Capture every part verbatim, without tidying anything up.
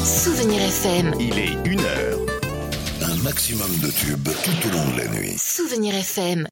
Souvenir F M. Il est une heure. Un maximum de tubes tout au long de la nuit. Souvenir F M.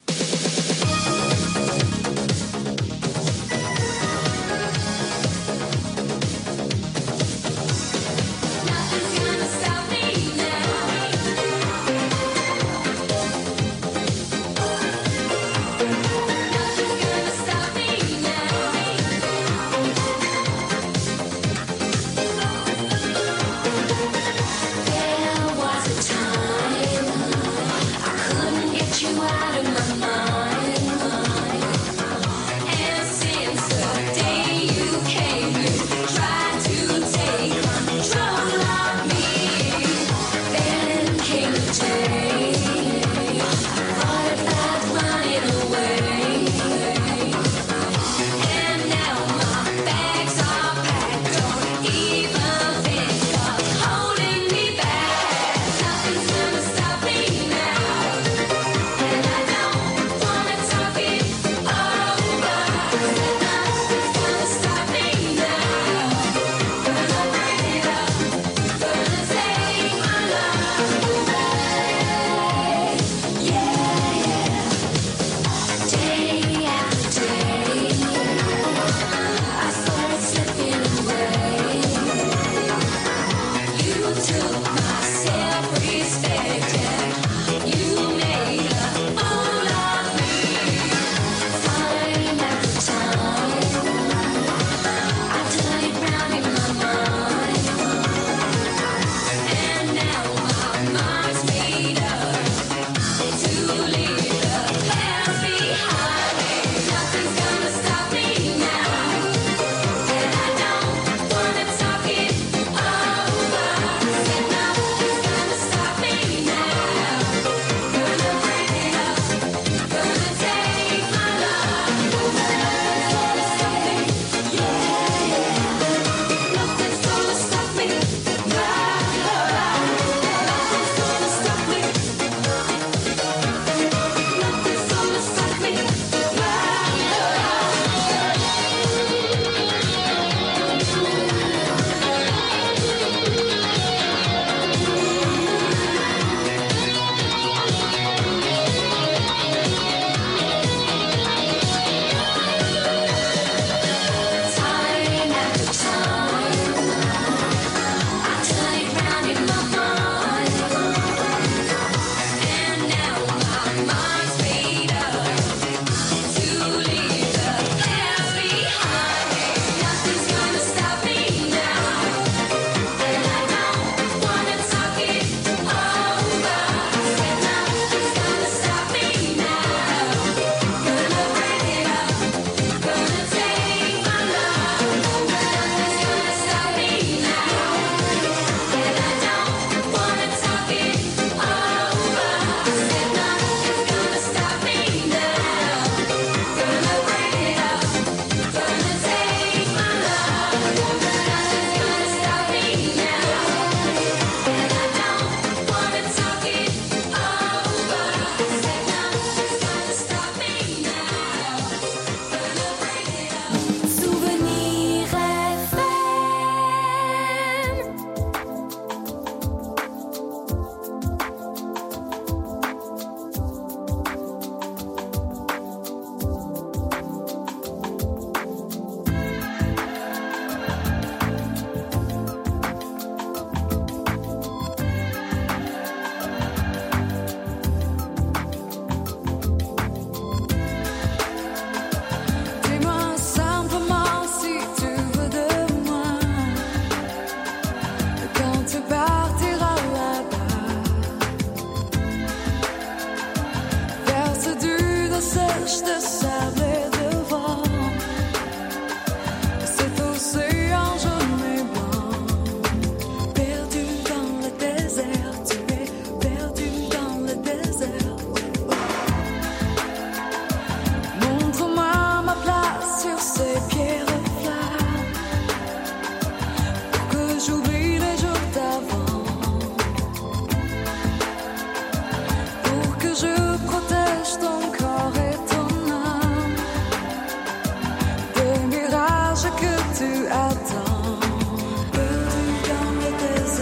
Tu attends, perdu dans le désert.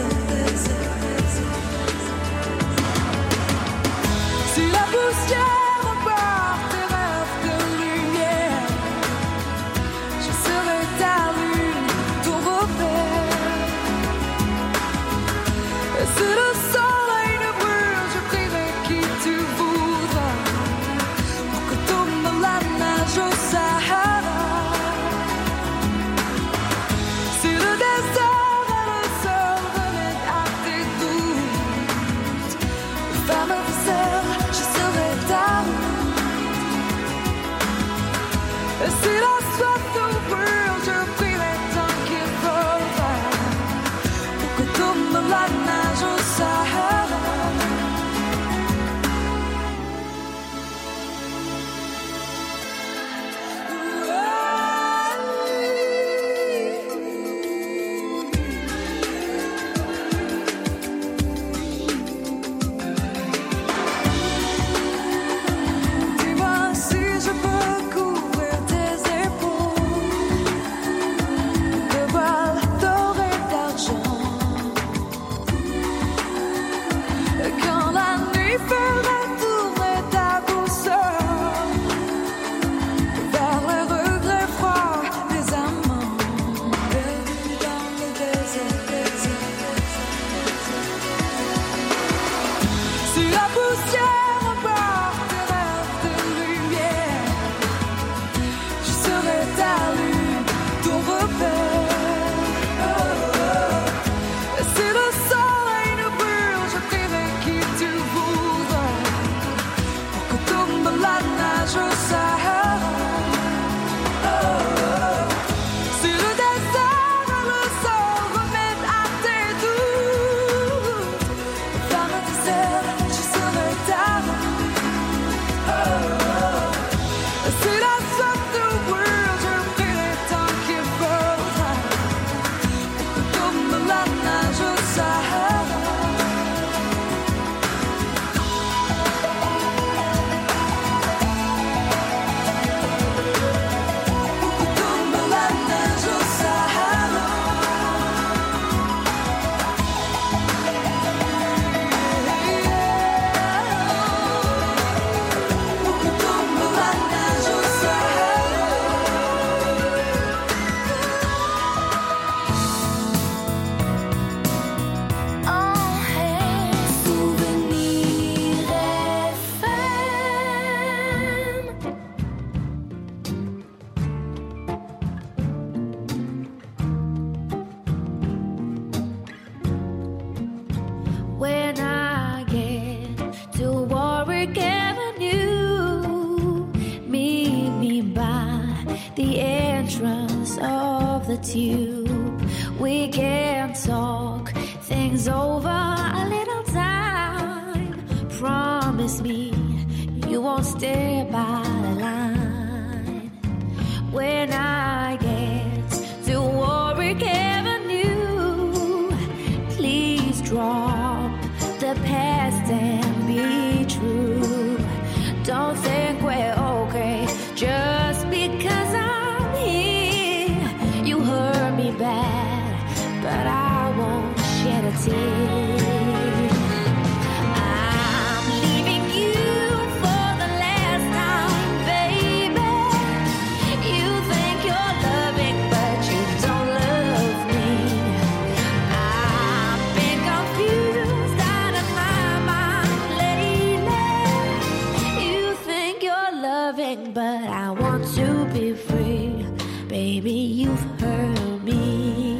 the entrance of the tube. We can talk things over a little time. Promise me you won't stay by the line. When I get to Warwick Avenue, please drop the past and be true. Don't think we're okay just because I'm here. You hurt me bad, but I won't shed a tear. I'm leaving you for the last time, baby. You think you're loving, but you don't love me. I've been confused out of my mind lately. You think you're loving, but I want to be free. Baby, you've hurt me.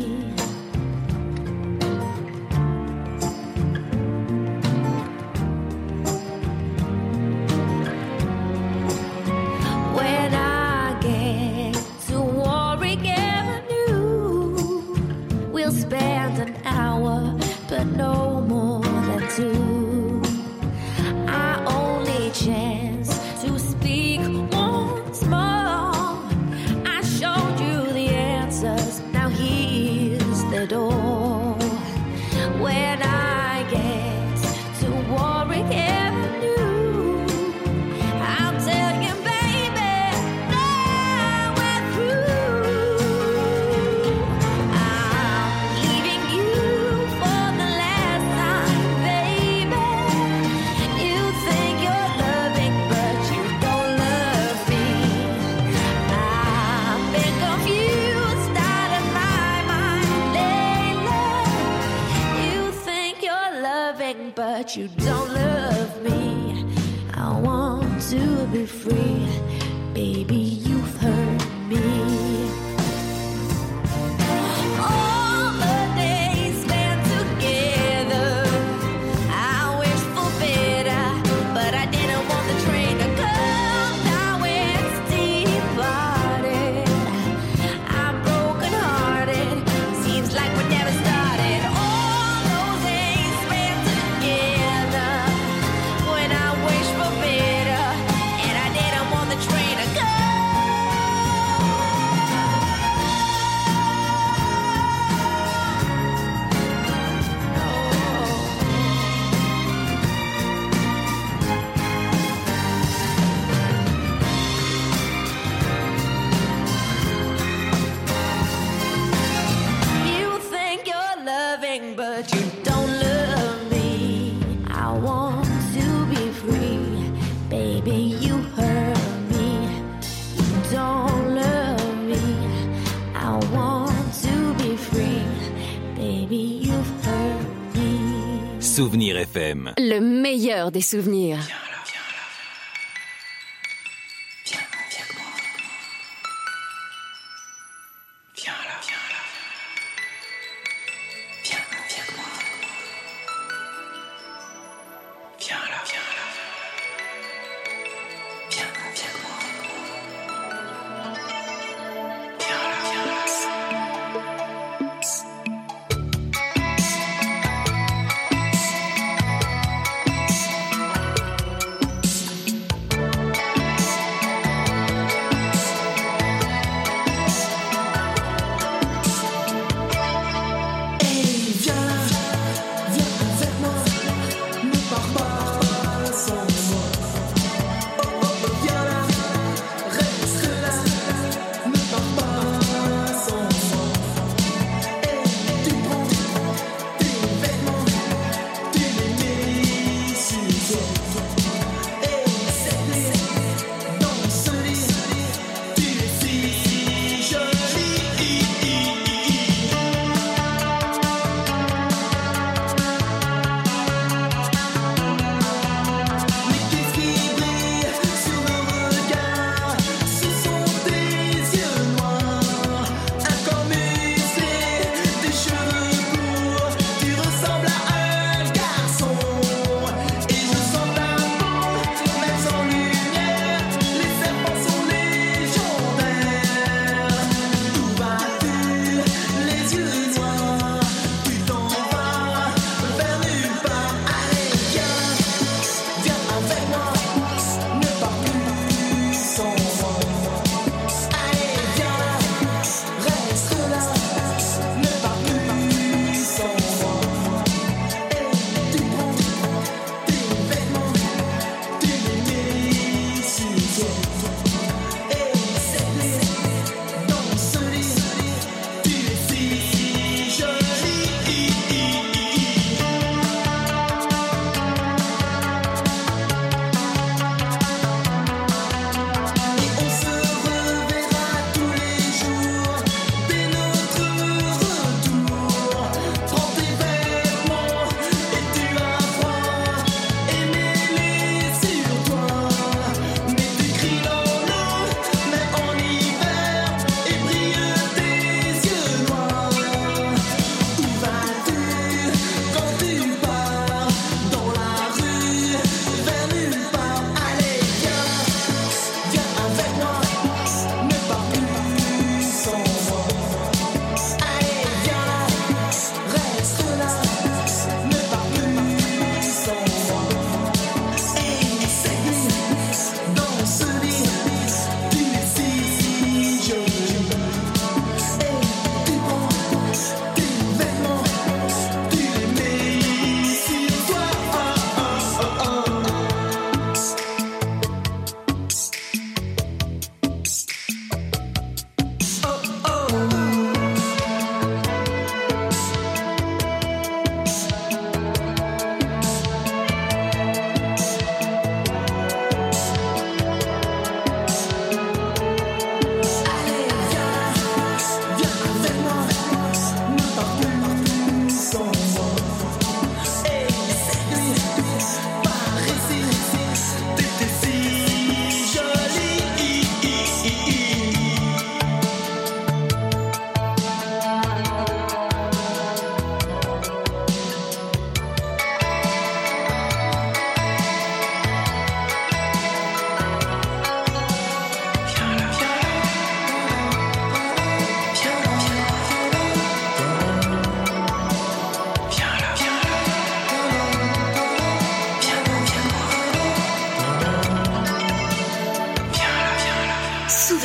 When I get to Warwick Avenue, we'll spend an hour, but no more than two. Our only chance to speak once more. I showed you the answers, now here's the door. When I get to Warwick Avenue, I'll tell you, baby, now we're through. I'm leaving you for the last time, baby. You think you're loving, but you don't love me. I've been confused out of my mind lately. You think you're loving, but you don't love me. I want to be free, baby, you've hurt me. All the days spent together, I wish for better, but I didn't want the train to come. Now it's departed. I'm broken hearted. Seems like we never started. All those days spent together, when I wish for better, and I didn't want the train to come. You think you're loving, but you don't love me. I want to be free, baby, you hurt me. You don't love me. I want to be free, baby, you've hurt me. Souvenir F M. Le meilleur des souvenirs. Viens,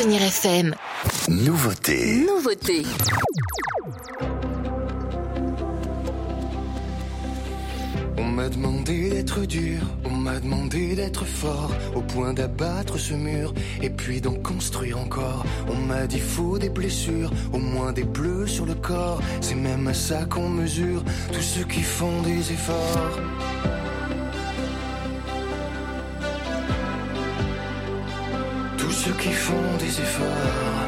Souvenir F M. Nouveauté. Nouveauté. On m'a demandé d'être dur, on m'a demandé d'être fort, au point d'abattre ce mur, et puis d'en construire encore. On m'a dit faut des blessures, au moins des bleus sur le corps, c'est même à ça qu'on mesure tous ceux qui font des efforts. Tous ceux qui font des efforts.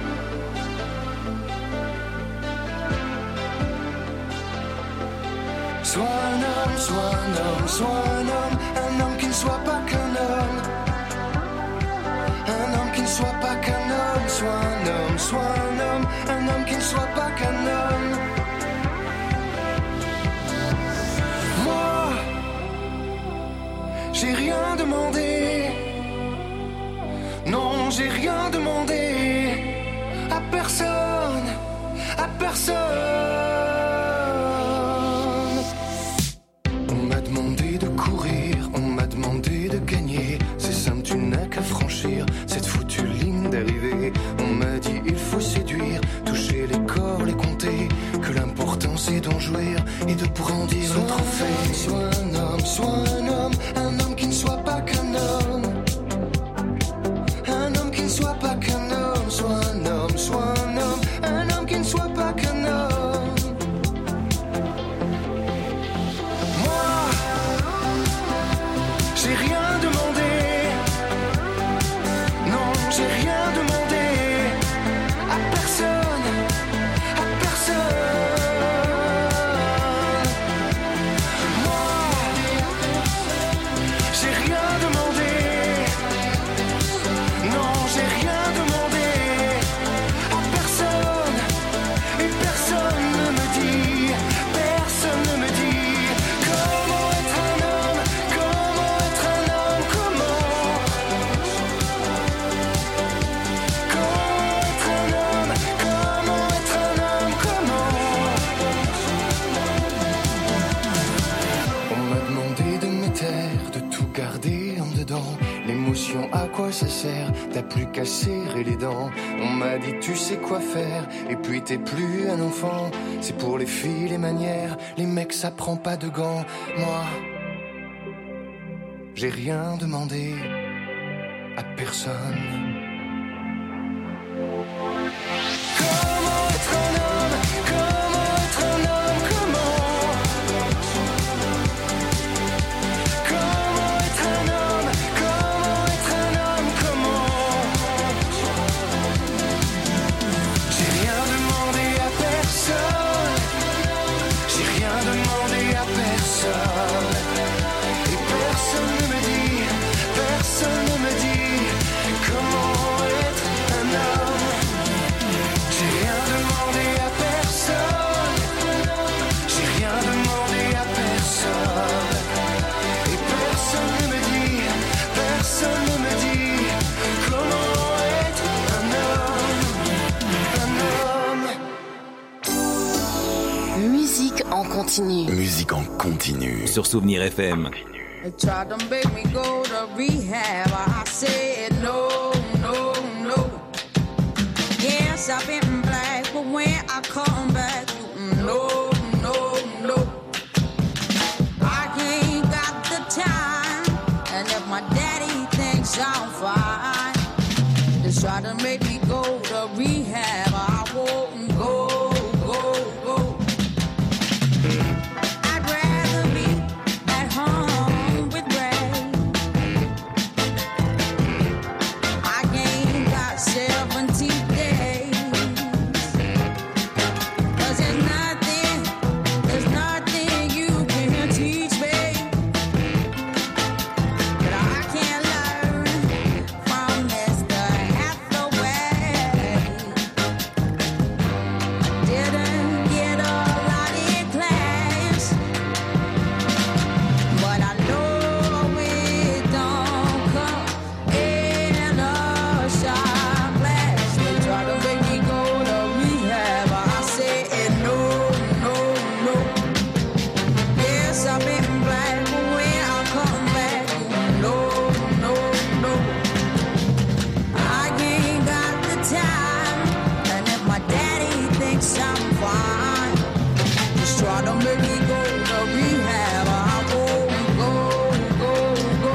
Sois un homme, sois un homme, sois un homme, un homme qui ne soit pas qu'un homme. Un homme qui ne soit pas qu'un homme, sois un homme, sois un homme, un homme qui ne soit pas qu'un homme. Moi, j'ai rien demandé. Non, j'ai rien demandé à personne, à personne. On m'a demandé de courir, on m'a demandé de gagner. C'est simple, tu n'as qu'à franchir cette foutue ligne d'arrivée. On m'a dit il faut séduire, toucher les corps, les compter. Que l'important c'est d'en jouir et de brandir le trophée. Sois un homme, sois un homme, un homme qui ne soit pas qu'un homme. Sois pas qu'un homme, sois un homme, sois un homme, un homme qui ne soit pas qu'un homme. Moi, j'ai rien demandé. Non, j'ai rien demandé à personne, à personne. Moi, j'ai rien demandé. Non, j'ai rien demandé à personne. Et personne ne me dit, personne ne me dit comment être un homme, comment être un homme, comment. Comment être un homme, comment être un homme, comment. On m'a demandé de me taire, de tout garder en dedans. L'émotion, à quoi ça sert? T'as plus qu'à serrer les dents. On m'a dit tu sais quoi faire, et puis t'es plus un enfant. C'est pour les filles les manières, les mecs ça prend pas de gants. Moi, j'ai rien demandé à personne. Comment être un homme, comment être un homme, comment. Comment être un homme, comment être un homme, comment. J'ai rien demandé à personne. J'ai rien demandé à personne. Et personne ne me dit, personne ne me dit comment être un homme. J'ai rien demandé à personne. J'ai rien demandé à personne. Et personne ne me dit, personne ne me dit comment être un homme, un homme. Musique en continu. Musique en continu. Sur Souvenir F M. They tried to make me go to rehab. I said no, no, no. Yes, I've been black, but when I come back, no, no, no. I ain't got the time, and if my daddy thinks I'm fine, they try to make me go to rehab. I won't go, go, go. I'd rather be at home with Ray. I ain't got seventy days, 'cause there's nothing make me go to rehab. I won't go, go, go.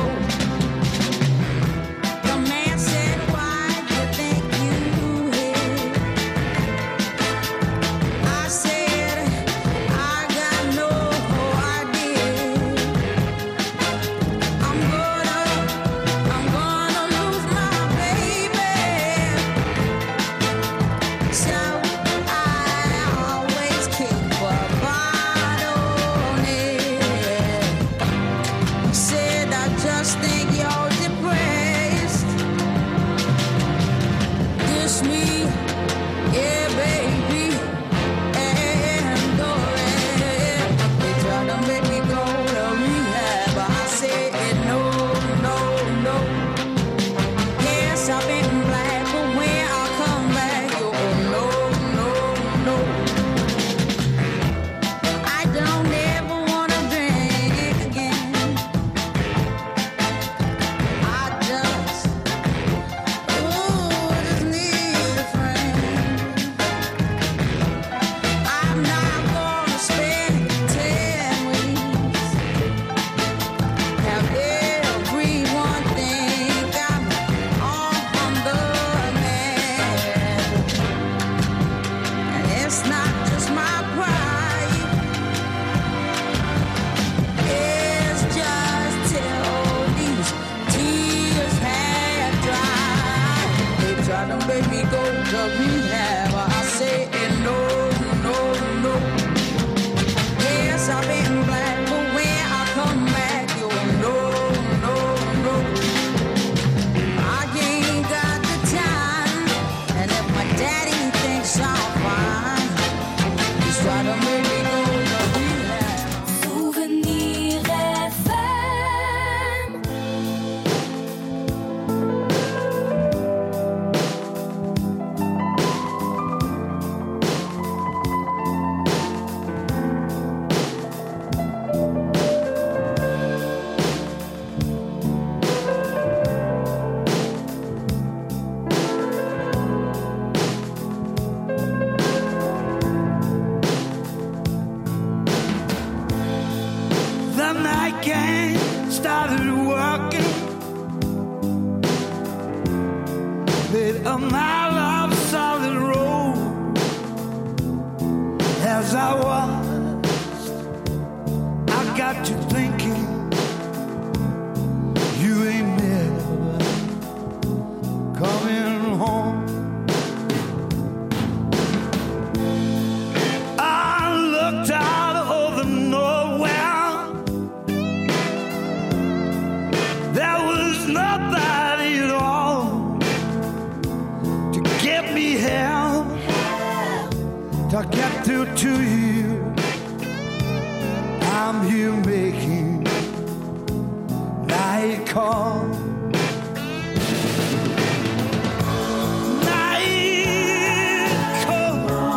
The man said, why do you think you hit? I said, I got no idea. I'm gonna, I'm gonna lose my baby. So I always keep a bottle on it. Said I just think you're depressed. This me, yeah, baby, and go ahead. They try to make me go to rehab, but I said no, no, no. Yes, I've been black, but when I come back, you oh no, no, no. I don't ever wanna drink again. I just, ooh, just need a friend. I'm not gonna spend ten weeks. Have everyone think I'm on the man. And it's not just my pride. It's just till these tears have dried. They try to make me go to rehab. I say no, no, no. Yes, I've been black, but when I come back, you no, no, no. I ain't got the time, and if my daddy thinks I'm fine, he's trying to make me go to rehab. Souvenir F M. The night gang started working. Laid a mile of solid road. As I watched, I got to thinking, you ain't never coming home. I looked out over nowhere. There was nobody at all to get me help, to get through to you. I'm here making night call. Night call.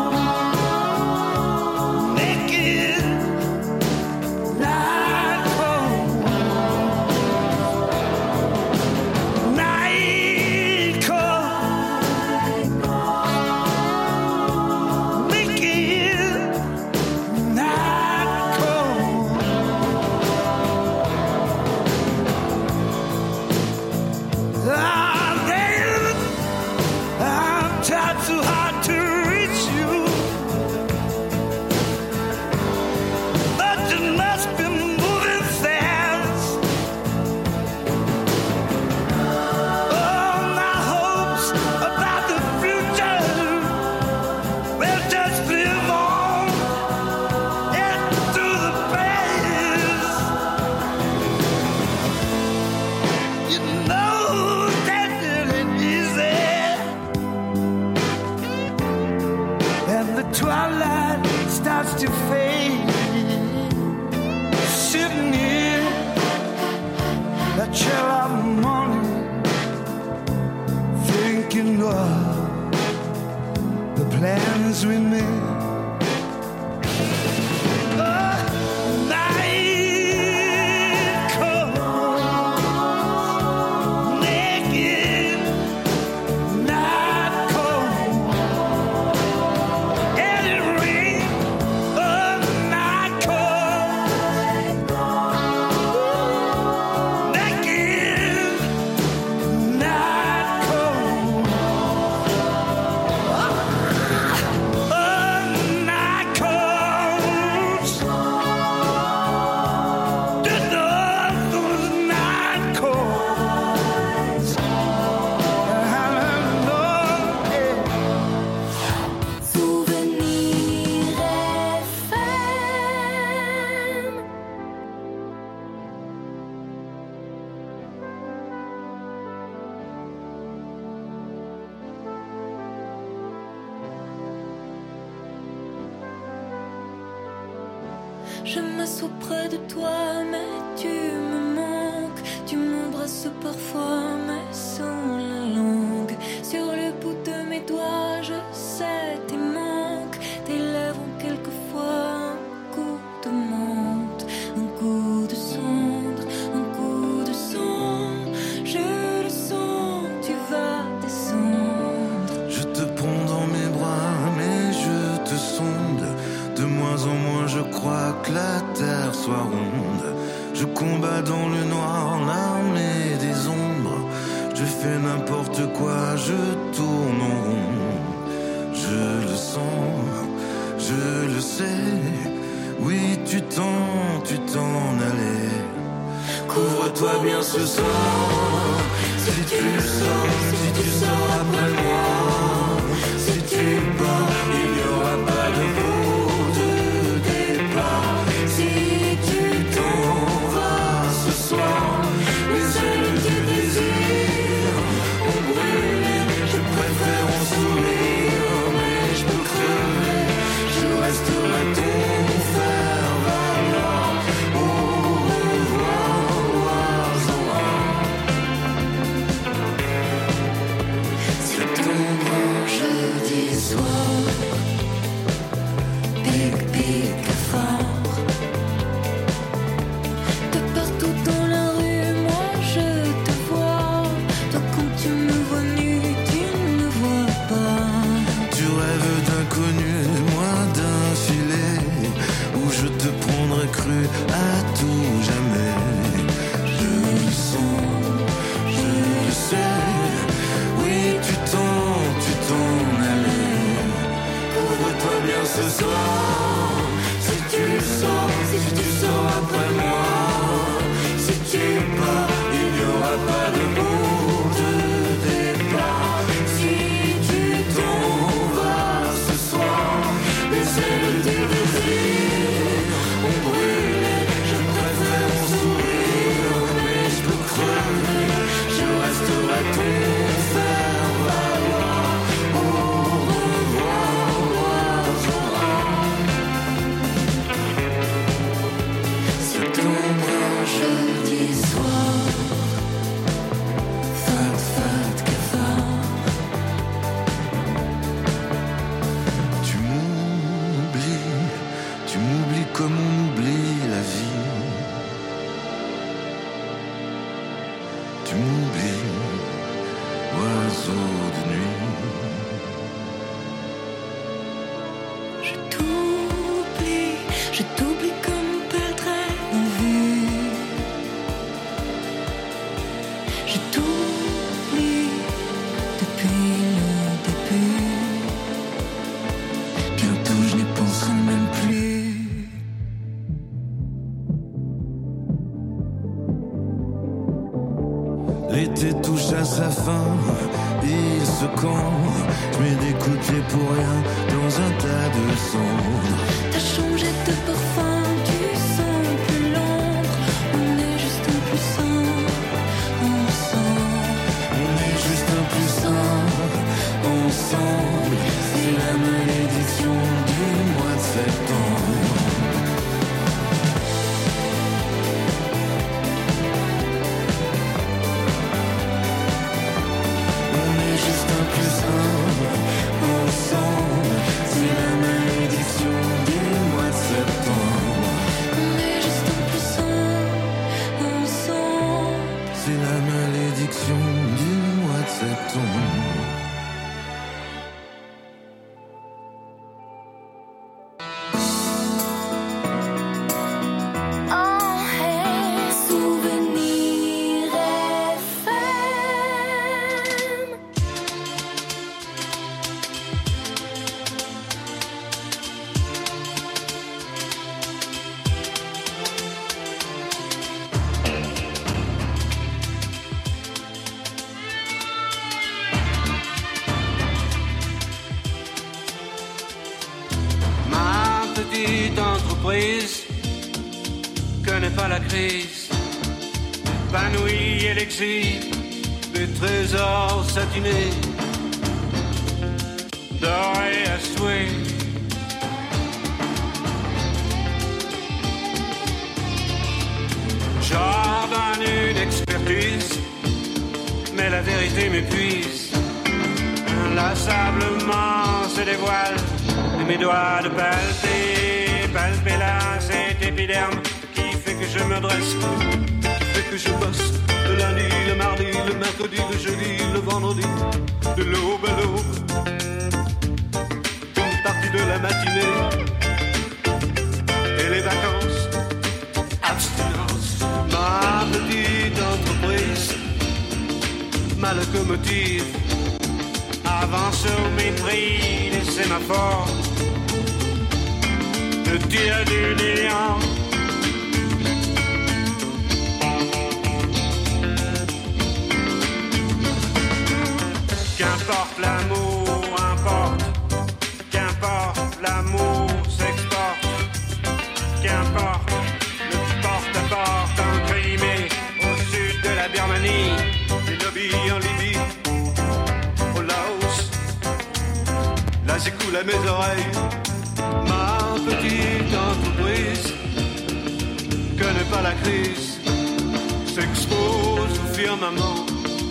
Making night call. Night call. Making night call. Ah, baby, I'm tried so hard to reach you, but you must be moving fast. All my hopes about the future will just live on into the past. You know that it ain't easy, and the twilight starts to fade. Sitting here, that chill of morning, thinking of the plans we made. Oh, night comes, naked, night comes, and it rains. Oh, night Je m'assois près de toi, mais tu me manques. Tu m'embrasses parfois, mais sans la langue. Sur le bout de mes doigts, je sais tes manques. Tes lèvres ont quelquefois un coup de menthe, un coup de cendre, un coup de sang. Je le sens, tu vas descendre. Je te prends dans mes bras, mais je te sonde. De moins en moins je crois que la terre soit ronde. Je combats dans le noir l'armée des ombres. Je fais n'importe quoi, je tourne en rond. Je le sens, je le sais. Oui, tu t'en, tu t'en allais. Couvre-toi bien ce soir. Si tu sors, si tu sors après moi. Si tu pars, il n'y aura pas de route de départ. Si tu t'en vas ce soir, les ailes du désir ont brûlé. Je préfère en sourire, mais je peux crever. Je resterai ton fer valoir. Au revoir, septembre, jeudi soir. Pic, pic, fort. De partout dans la rue, moi je te vois. Toi quand tu me vois nu, tu ne me vois pas. Tu rêves d'inconnu, moi d'un filet où je te prendrai cru à tout jamais. Je le sens, je le sais. Oui, tu t'en, tu t'en allais. Couvre-toi bien ce soir. Si tu sors, si tu sors après moi. Si tu pars, il n'y aura pas de bout de départ. Si tu t'en vas ce soir, les ailes du désir ont brûlé. Je préfère en sourire, mais je peux crever. Je resterai ton fer valoir. Au revoir, septembre, jeudi soir. Fat, fat, cafard. Tu m'oublies, tu m'oublies comme on oublie la vie. Tu m'oublies, oiseau de nuit. Je t'oublie, je t'oublie comme on perdrait la vue. Je t'oublie depuis le début. Bientôt je n'y penserai même plus. L'été touche à sa fin, il se cambre. Je mets des coups de pied pour rien dans un tas de cendres. T'as changé de parfum, tu sens plus l'ombre. On est juste un plus sain, ensemble. On est juste un plus sain, ensemble. C'est la malédiction du mois de septembre. Juste un plus simple, ensemble. C'est la malédiction du mois de septembre. On est juste un plus simple, ensemble. C'est la malédiction du mois de septembre. Connais pas la crise, épanouie et l'exil, des trésors satinés, dorés à souhait. virtus, mais la vérité m'épuise. Inlassablement se dévoile et mes doigts de palper, palper là cet épiderme qui fait que je me dresse, qui fait que je bosse le lundi, le mardi, le mercredi, le jeudi, le vendredi, de l'aube à l'aube, une partie de la matinée et les vacances, abstinence, ma petite entreprise, ma locomotive avance au mépris des sémaphores, le tir du néant. Qu'importe l'amour, importe, qu'importe l'amour s'exporte, qu'importe le porte-à-porte en Crimée, au sud de la Birmanie, les lobbies en Libye, au Laos, là j'écoule à mes oreilles, ma petite entreprise connaît pas la crise, s'expose au firmament,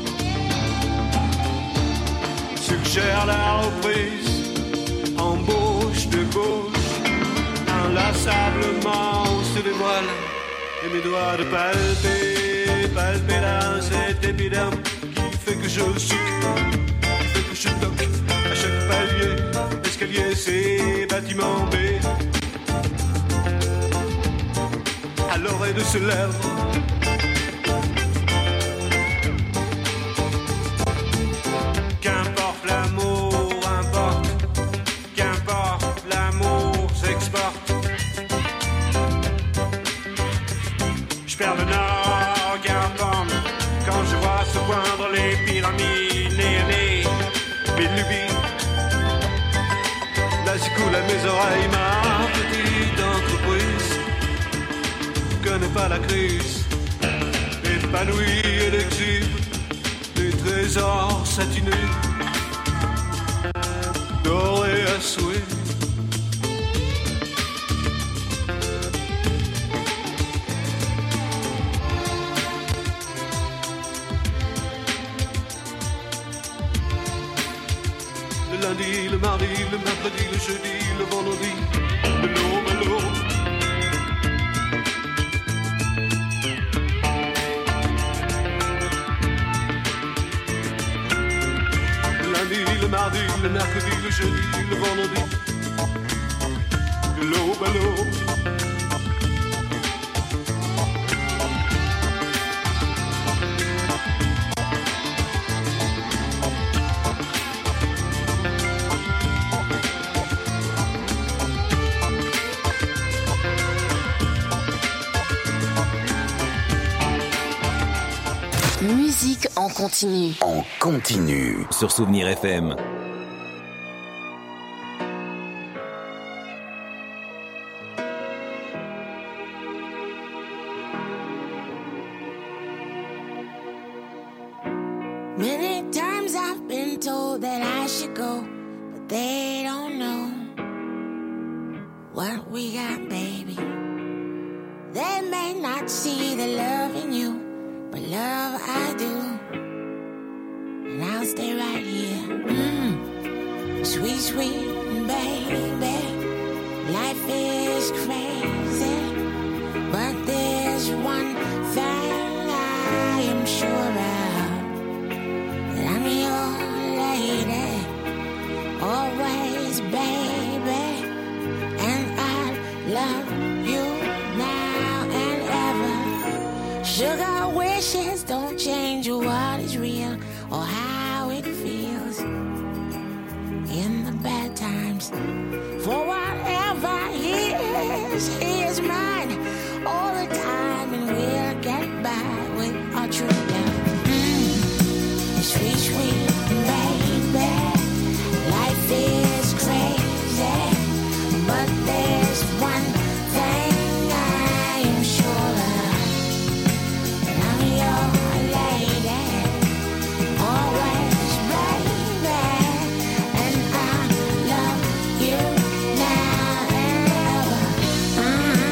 suggère la reprise, embauche de gauche, inlassablement on se dévoile, et mes doigts de palper, palper là cet épiderme qui fait que je souque, qui fait que je toque à chaque palier, escalier, c'est bâtiment B, à l'oreille de ses lèvres. Qu'importe l'amour, importe, qu'importe l'amour s'exporte. Je perds le nord, qu'importe, quand je vois se poindre les pyramides néanées, mes lubies. Là j'écoule à mes oreilles, ma petite entreprise connaît pas la crise, épanouie et exhibe des trésors satinés, dorés à souhait. Le lundi, le mardi, le mercredi, le jeudi, le vendredi, de l'aube à l'aube. Le mardi, le mercredi, le jeudi, le vendredi, de l'aube à l'aube. Musique en continu. En continu. Sur Souvenir F M. Many times I've been told that I should go, but they don't know what we got, baby. They may not see the love in you, but love I do, and I'll stay right here. Mm. Sweet, sweet baby, life is crazy, but there's one thing I am sure of, that I'm your lady, always, baby, and I love you now and ever. Sugar wishes don't change what is real or how it feels in the bad times. For whatever he is, he is mine all the time, and we'll get by with our true love. Mm. Sweet, sweet baby, life is crazy, but there's one thing I am sure of, that I'm your lady, always, baby, and I love you now and ever. Uh-huh.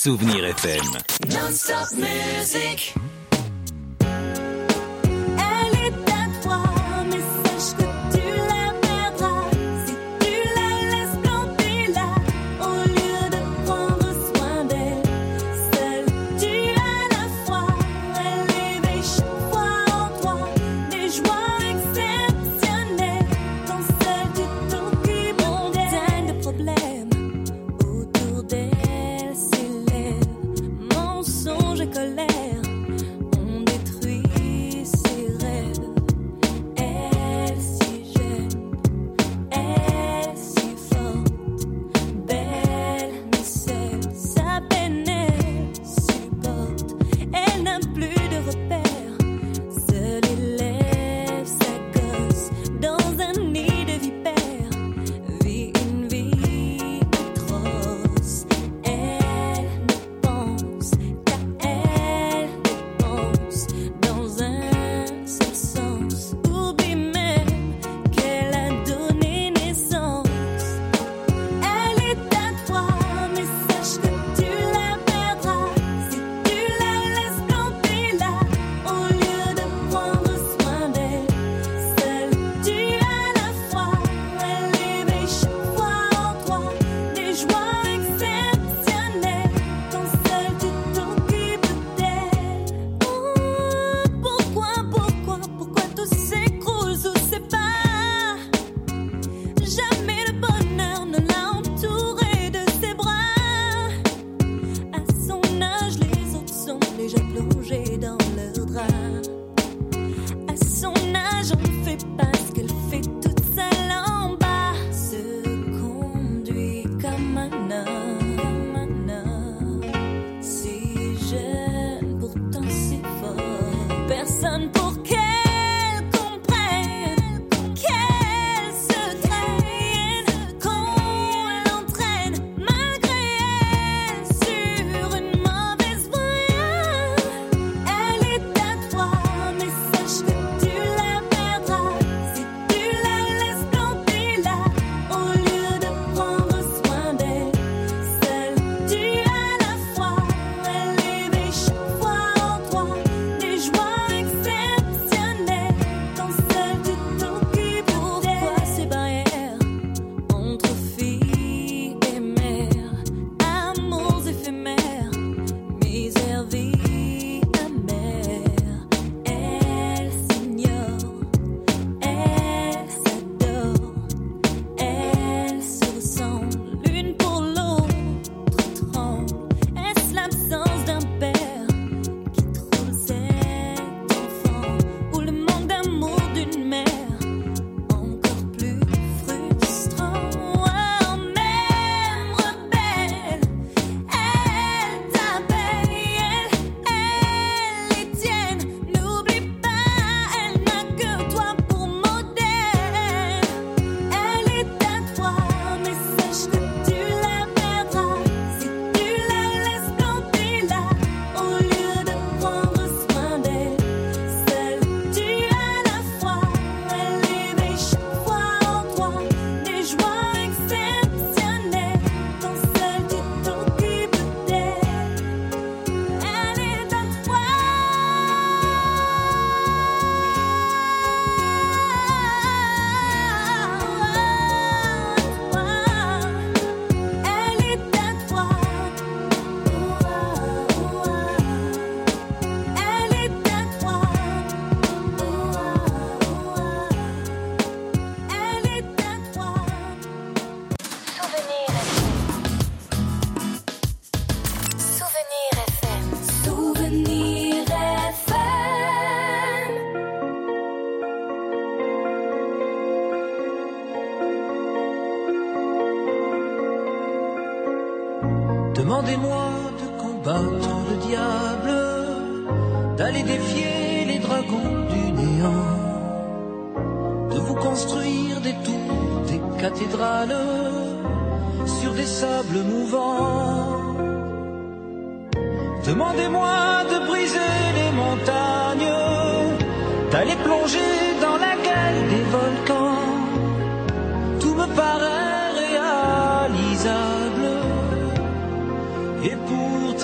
Souvenir F M. Non-stop music. Elle est à toi, mais sache que tu la perdras si tu la laisses planter là, au lieu de prendre soin d'elle. Seule tu as la foi, elle éveille chaque fois en toi des joies exceptionnelles. Quand seul tu t'occupes d'elle, de problèmes autour d'elle s'élèvent, mensonges et colère. Demandez-moi de combattre le diable, d'aller défier les dragons du néant, de vous construire des tours, des cathédrales sur des sables mouvants. Demandez-moi de briser les montagnes, d'aller plonger dans la gueule des volcans. Tout me paraît réalisable. Et pour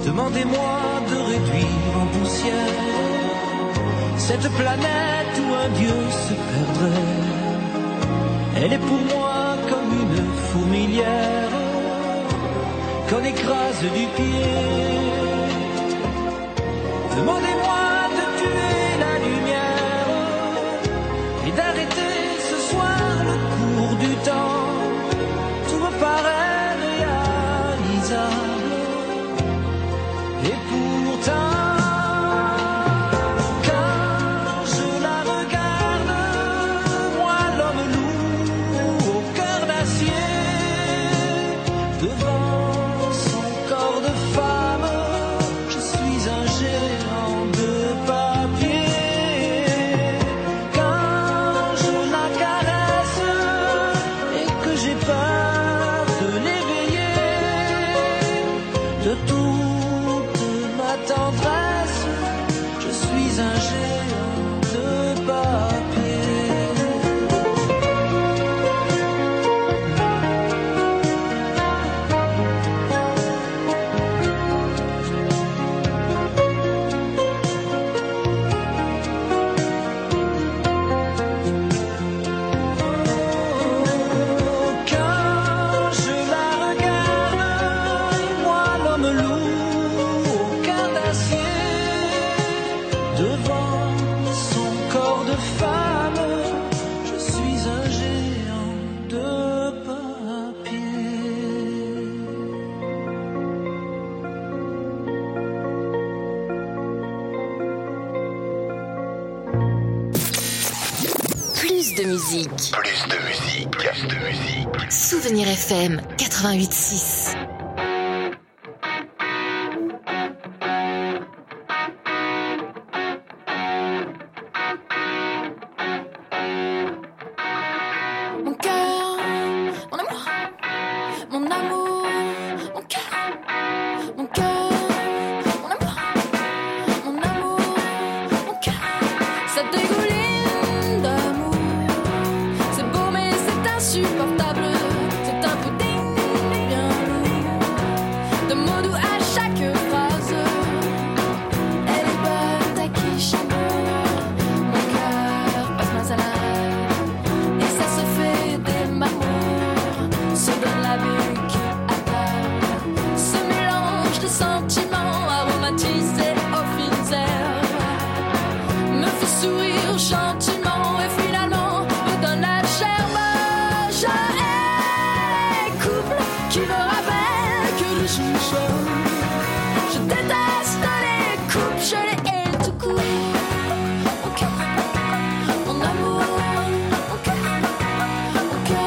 Demandez-moi de réduire en poussière cette planète où un Dieu se perdrait. Elle est pour moi comme une fourmilière qu'on écrase du pied. Demandez-moi de tuer la lumière et d'arrêter ce soir le cours du temps. Tout me paraît réalisable et pourtant de musique. Plus de musique. Plus de musique. Souvenir F M quatre-vingt-huit six. Mon cœur, mon amour, mon amour, mon cœur, mon cœur, mon amour, mon amour, mon cœur, ça dégouline d'amour. C'est beau mais c'est insupportable, c'est un pudding bien lourd, de mots doux à chaque phrase. Elle est bonne, ta quiche amour, mon cœur passe ma salade. Se donne la bec à table. Ce mélange de sentiments aromatisés aux fines herbes me fait sourire gentiment et finalement me donne la gerbe. Je hais les couples qui me rappellent que le chouchou. Je déteste les couples, je les hais tout court. Mon cœur, mon amour, mon cœur, mon cœur.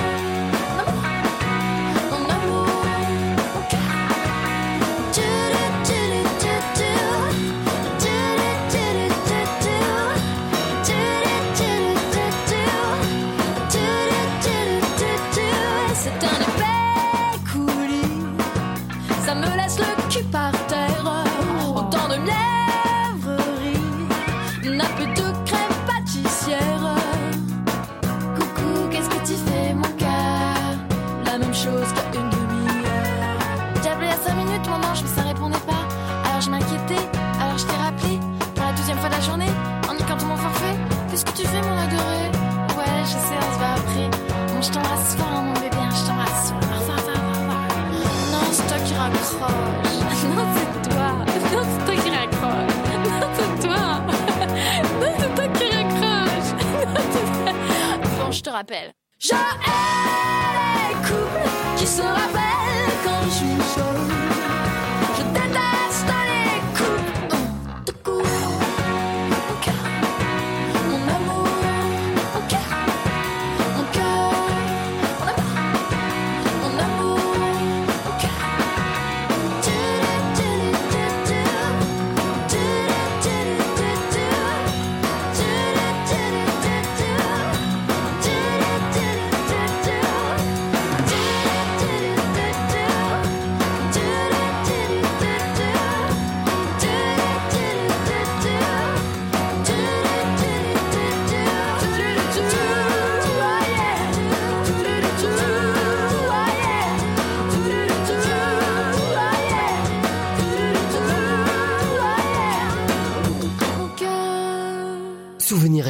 Par terre, autant de mièvrerie, n'a plus de crème pâtissière. Coucou, qu'est-ce que tu fais, mon cœur? La même chose qu'à une demi-heure. J'ai appelé à cinq minutes, mon ange, mais ça répondait pas. Alors je m'inquiétais, alors je t'ai rappelé pour la douzième fois de la journée, en niquant tout mon forfait. Qu'est-ce que tu fais, mon adoré? Ouais, je sais, on se voit après. Bon, je t'embrasse fort, mon bébé, je t'embrasse fort. Au revoir, au revoir, au revoir. Non, c'est toi qui raccroche. Non, c'est toi. Non, c'est toi qui raccroche. Non, c'est toi. Non, c'est toi qui raccroche. Non, c'est toi. Bon, je te rappelle. Je hais les couples qui se rappellent quand je suis chaud. Je déteste les couples de coups. Mon cœur, mon amour, mon cœur, mon cœur, mon amour, mon amour, mon cœur.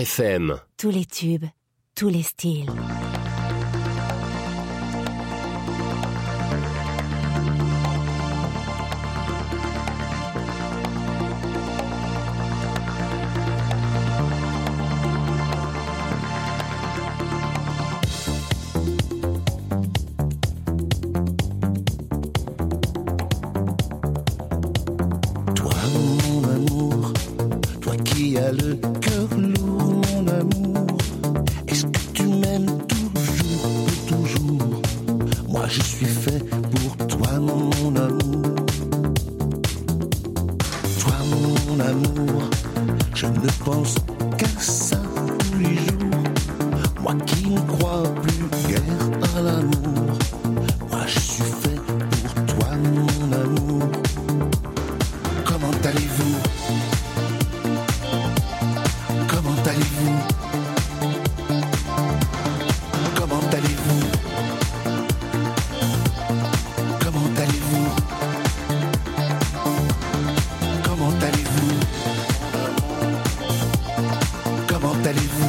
F M. Tous les tubes, tous les styles. Le cœur lourd, mon amour, est-ce que tu m'aimes toujours, toujours? Moi je suis fait pour toi, mon amour. Toi, mon amour, je ne pense qu'à ça tous les jours. Moi qui ne crois plus guère à l'amour. Moi je suis fait pour toi, mon amour. Comment allez-vous? Comment allez-vous? Comment allez-vous? Comment allez-vous? Comment allez-vous? Comment allez-vous?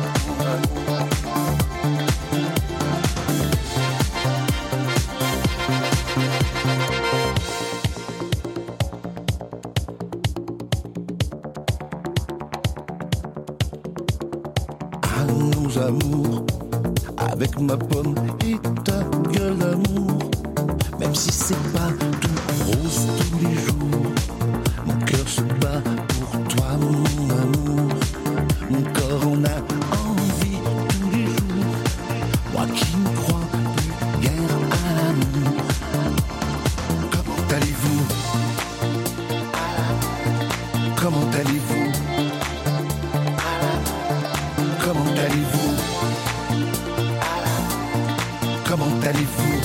Amour, avec ma pomme et ta gueule d'amour. Même si c'est pas tout rose tous les jours, mon cœur se bat pour toi, mon amour. Mon corps en a envie tous les jours. Moi qui ne crois plus guère à l'amour. Comment allez-vous? Comment allez-vous? Comment allez-vous? Comment allez-vous?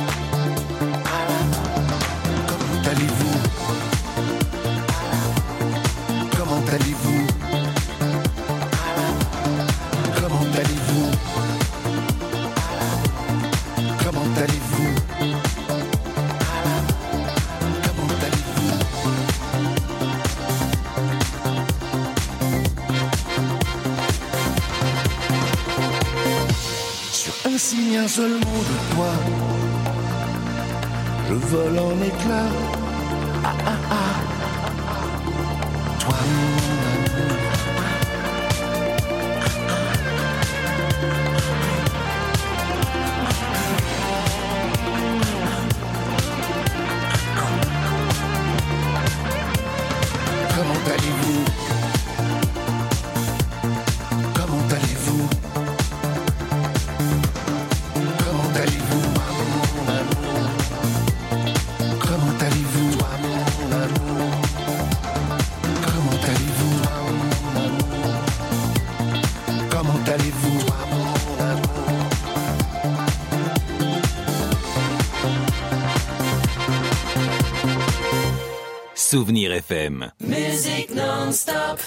Comment allez-vous? Comment allez-vous? Comment allez-vous? Comment allez-vous? Comment allez-vous? Sur un signe, un seul mot de toi, je vole en éclats. Ah ah ah, toi mon amour. Comment allez-vous? Comment allez-vous? Comment allez-vous, mon amour? Comment allez-vous, toi, mon amour? Comment allez-vous, toi, mon amour? Comment allez-vous, toi, mon amour? Souvenir F M. Musique non-stop.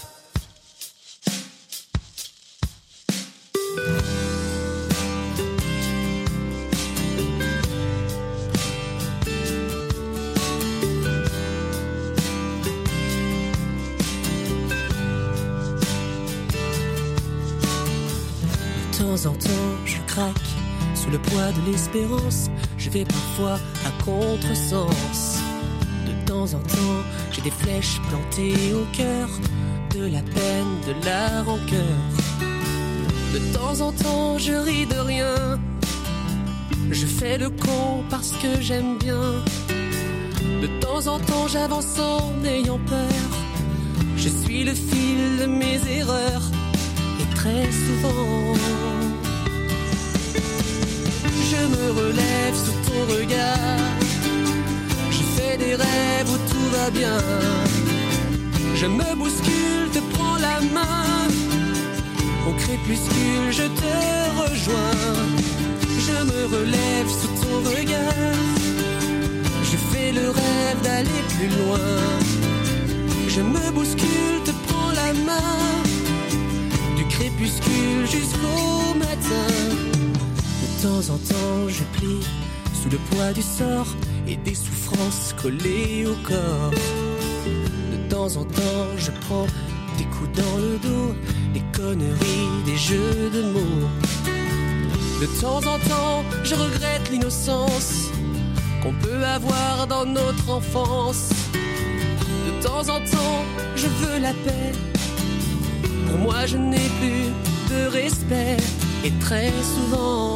De temps en temps, je craque sous le poids de l'espérance. Je vais parfois à contresens. De temps en temps, j'ai des flèches plantées au cœur, de la peine, de la rancœur. De temps en temps, je ris de rien. Je fais le con parce que j'aime bien. De temps en temps, j'avance en ayant peur. Je suis le fil de mes erreurs. Et très souvent, je me relève sous ton regard. Je fais des rêves où tout va bien. Je me bouscule, te prends la main. Au crépuscule, je te rejoins. Je me relève sous ton regard. Je fais le rêve d'aller plus loin. Je me bouscule, te prends la main. Du crépuscule jusqu'au matin. De temps en temps, je plie sous le poids du sort et des souffrances collées au corps. De temps en temps, je prends des coups dans le dos. des conneries, des jeux de mots. De temps en temps, je regrette l'innocence qu'on peut avoir dans notre enfance. De temps en temps, je veux la paix. Pour moi, je n'ai plus de respect. Et très souvent,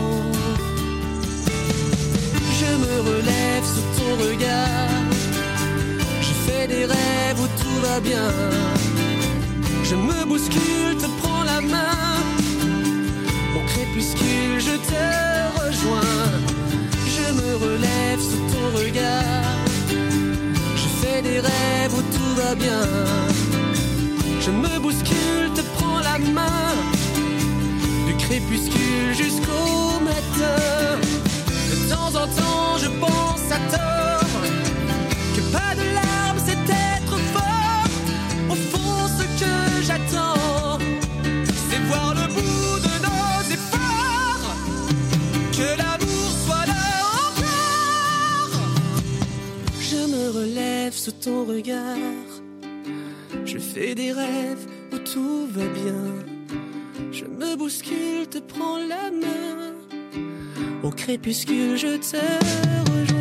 je me relève sous ton regard. Je fais des rêves où tout va bien. Je me bouscule, te prends la main. Au crépuscule, je te rejoins. Je me relève sous ton regard. Je fais des rêves où tout va bien. Je me bouscule, te prends la main. Du crépuscule jusqu'au matin. De temps en temps, je pense à tort que pas de larmes, c'est être fort. Au fond, ce que j'attends, c'est voir le bout de nos efforts. Que l'amour soit là encore. Je me relève sous ton regard. Je fais des rêves où tout va bien. Je me bouscule, te prends la main. Au crépuscule, je te rejoins.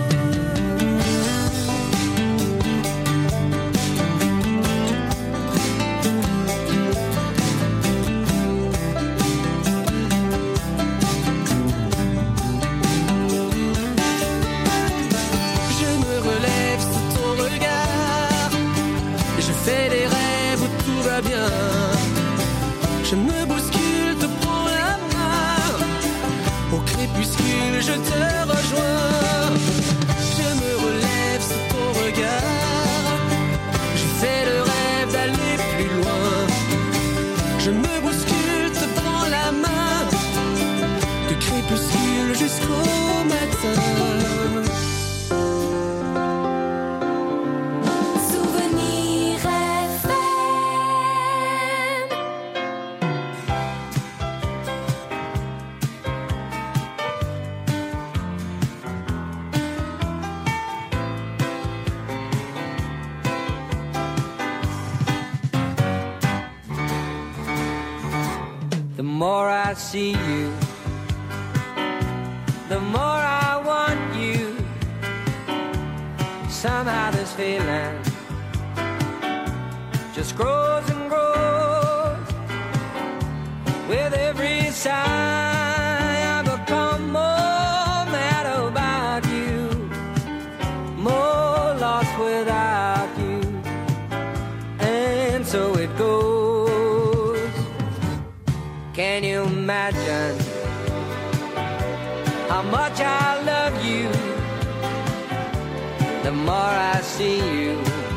Je me relève sous ton regard. Je fais des rêves où tout va bien. Je me bouscule, te prends la main. Au crépuscule, je te rejoins. Je me relève sous ton regard. Je fais le rêve d'aller plus loin. Je me bouscule, te prends la main. Du crépuscule jusqu'au matin. The more I see you, the more I want you. Somehow this feeling just grows and grows. With every sigh I become more mad about you, more lost without you. And so it goes. Can you imagine how much I love you? The more I see you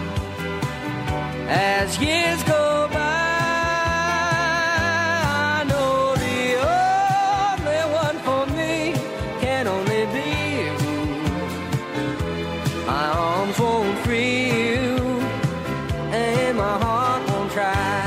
as years go by, I know the only one for me can only be you. My arms won't free you, and my heart won't try.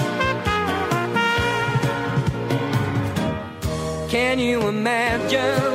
Can you imagine